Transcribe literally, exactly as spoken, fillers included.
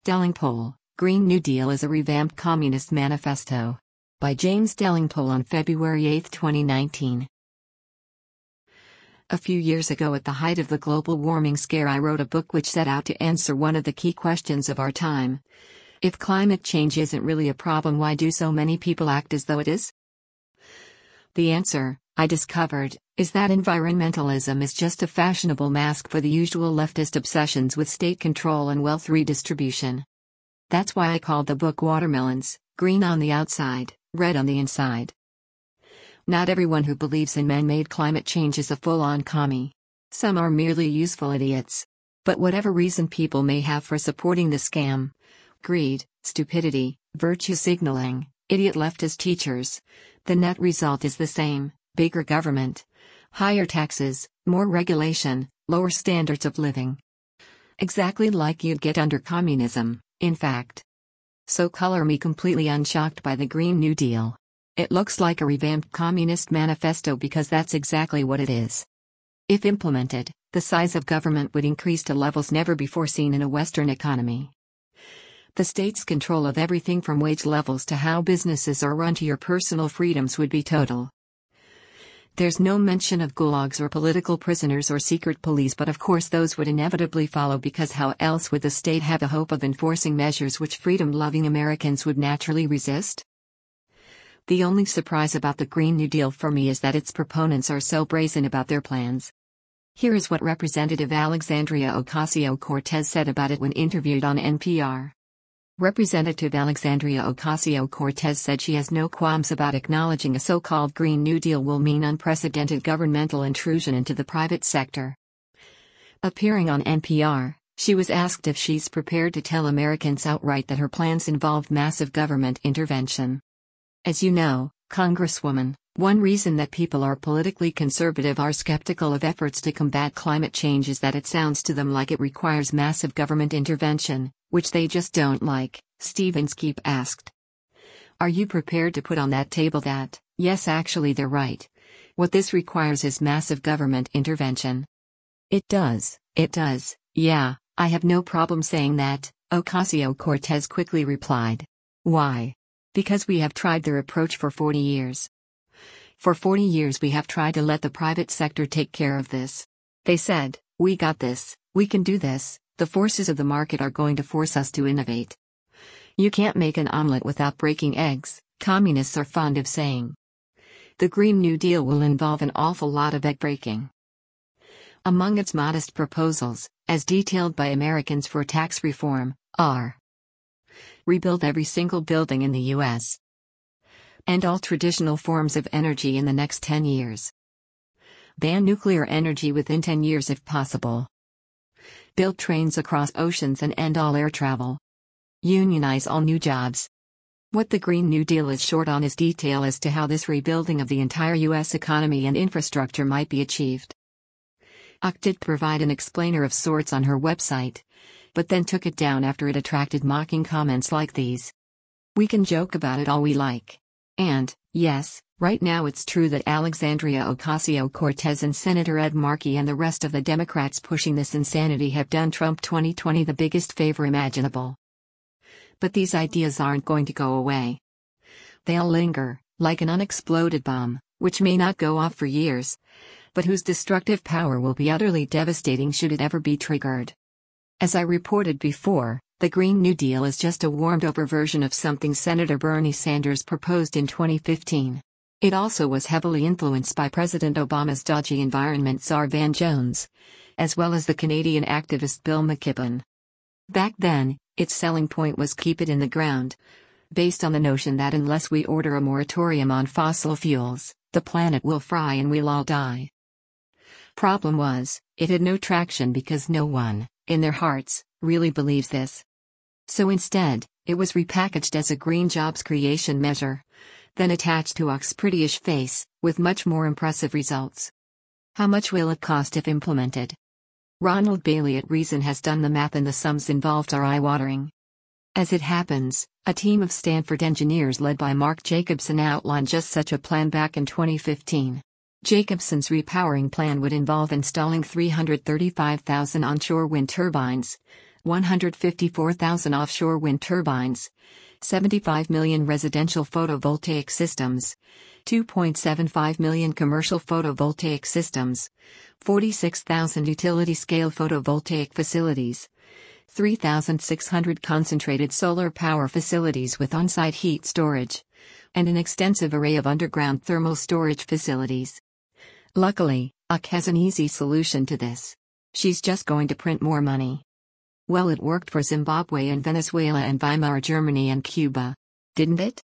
Delingpole, Green New Deal is a revamped communist manifesto. By James Delingpole on February eighth, twenty nineteen. A few years ago, at the height of the global warming scare, I wrote a book which set out to answer one of the key questions of our time. If climate change isn't really a problem, why do so many people act as though it is? The answer, I discovered, is that environmentalism is just a fashionable mask for the usual leftist obsessions with state control and wealth redistribution. That's why I called the book Watermelons, green on the outside, red on the inside. Not everyone who believes in man-made climate change is a full-on commie. Some are merely useful idiots. But whatever reason people may have for supporting the scam, greed, stupidity, virtue signaling, idiot leftist teachers, the net result is the same: bigger government, higher taxes, more regulation, lower standards of living. Exactly like you'd get under communism, in fact. So color me completely unshocked by the Green New Deal. It looks like a revamped communist manifesto because that's exactly what it is. If implemented, the size of government would increase to levels never before seen in a Western economy. The state's control of everything from wage levels to how businesses are run to your personal freedoms would be total. There's no mention of gulags or political prisoners or secret police, but of course those would inevitably follow, because how else would the state have a hope of enforcing measures which freedom-loving Americans would naturally resist? The only surprise about the Green New Deal for me is that its proponents are so brazen about their plans. Here is what Representative Alexandria Ocasio-Cortez said about it when interviewed on N P R. Representative Alexandria Ocasio-Cortez said she has no qualms about acknowledging a so-called Green New Deal will mean unprecedented governmental intrusion into the private sector. Appearing on N P R, she was asked if she's prepared to tell Americans outright that her plans involve massive government intervention. As you know, Congresswoman, one reason that people are politically conservative are skeptical of efforts to combat climate change is that it sounds to them like it requires massive government intervention, which they just don't like. Steve Inskeep asked. Are you prepared to put on that table that, yes, actually they're right. What this requires is massive government intervention? It does, it does, yeah, I have no problem saying that, Ocasio-Cortez quickly replied. Why? Because we have tried their approach for forty years. For forty years we have tried to let the private sector take care of this. They said, we got this, we can do this, the forces of the market are going to force us to innovate. You can't make an omelet without breaking eggs, communists are fond of saying. The Green New Deal will involve an awful lot of egg breaking. Among its modest proposals, as detailed by Americans for Tax Reform, are: rebuild every single building in the U S End all traditional forms of energy in the next ten years. Ban nuclear energy within ten years if possible. Build trains across oceans and end all air travel. Unionize all new jobs. What the Green New Deal is short on is detail as to how this rebuilding of the entire U S economy and infrastructure might be achieved. O C did provide an explainer of sorts on her website, but then took it down after it attracted mocking comments like these. We can joke about it all we like. And, yes, right now it's true that Alexandria Ocasio-Cortez and Senator Ed Markey and the rest of the Democrats pushing this insanity have done Trump twenty twenty the biggest favor imaginable. But these ideas aren't going to go away. They'll linger, like an unexploded bomb, which may not go off for years, but whose destructive power will be utterly devastating should it ever be triggered. As I reported before, the Green New Deal is just a warmed-over version of something Senator Bernie Sanders proposed in twenty fifteen. It also was heavily influenced by President Obama's dodgy environment czar Van Jones, as well as the Canadian activist Bill McKibben. Back then, its selling point was keep it in the ground, based on the notion that unless we order a moratorium on fossil fuels, the planet will fry and we'll all die. Problem was, it had no traction because no one, in their hearts, really believes this. So instead, it was repackaged as a green jobs creation measure, then attached to O C's prettyish face, with much more impressive results. How much will it cost if implemented? Ronald Bailey at Reason has done the math and the sums involved are eye-watering. As it happens, a team of Stanford engineers led by Mark Jacobson outlined just such a plan back in twenty fifteen. Jacobson's repowering plan would involve installing three hundred thirty-five thousand onshore wind turbines, one hundred fifty-four thousand offshore wind turbines, seventy-five million residential photovoltaic systems, two point seven five million commercial photovoltaic systems, forty-six thousand utility-scale photovoltaic facilities, three thousand six hundred concentrated solar power facilities with on-site heat storage, and an extensive array of underground thermal storage facilities. Luckily, A C has an easy solution to this. She's just going to print more money. Well, it worked for Zimbabwe and Venezuela and Weimar Germany and Cuba. Didn't it?